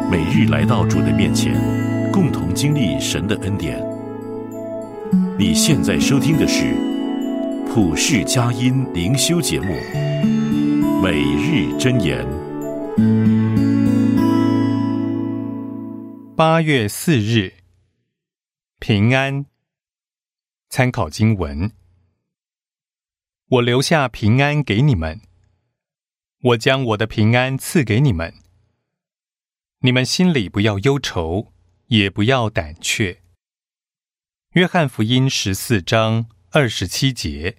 每日来到主的面前，共同经历神的恩典。你现在收听的是普世佳音灵修节目《每日箴言》。 8月4日，平安。参考经文：我留下平安给你们，我将我的平安赐给你们。你们心里不要忧愁，也不要胆怯。约翰福音14章27节。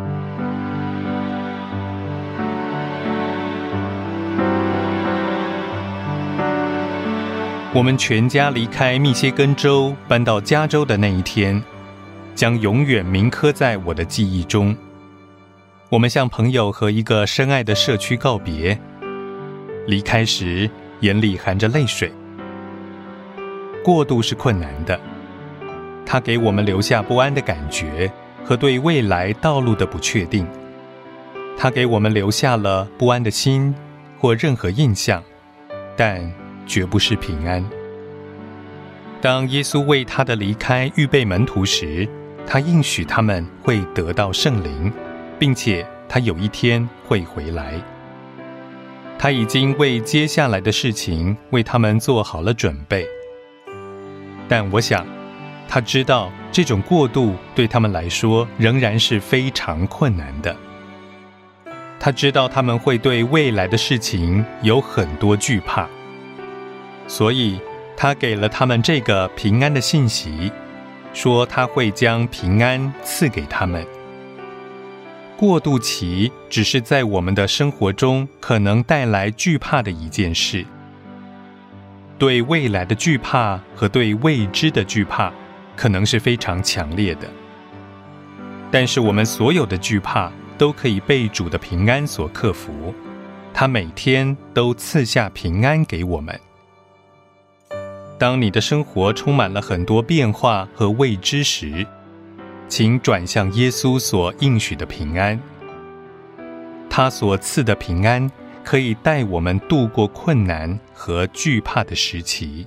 我们全家离开密歇根州搬到加州的那一天，将永远铭刻在我的记忆中。我们向朋友和一个深爱的社区告别，离开时眼里含着泪水。过渡是困难的，它给我们留下不安的感觉和对未来道路的不确定。它给我们留下了不安的心或任何印象，但绝不是平安。当耶稣为他的离开预备门徒时，他应许他们会得到圣灵，并且他有一天会回来。他已经为接下来的事情为他们做好了准备，但我想他知道这种过渡对他们来说仍然是非常困难的。他知道他们会对未来的事情有很多惧怕，所以他给了他们这个平安的信息，说他会将平安赐给他们。过渡期只是在我们的生活中可能带来惧怕的一件事。对未来的惧怕和对未知的惧怕可能是非常强烈的，但是我们所有的惧怕都可以被主的平安所克服，他每天都赐下平安给我们。当你的生活充满了很多变化和未知时，请转向耶稣所应许的平安。他所赐的平安可以带我们度过困难和惧怕的时期。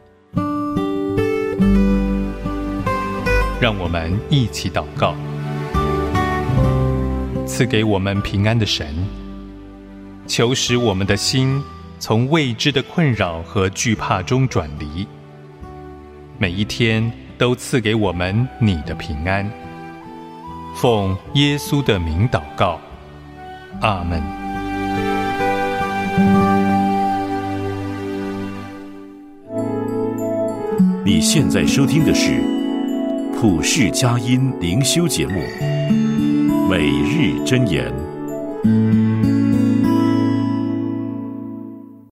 让我们一起祷告。赐给我们平安的神，求使我们的心从未知的困扰和惧怕中转离，每一天都赐给我们你的平安。奉耶稣的名祷告，阿们。 你现在收听的是普世佳音灵修节目《每日箴言》。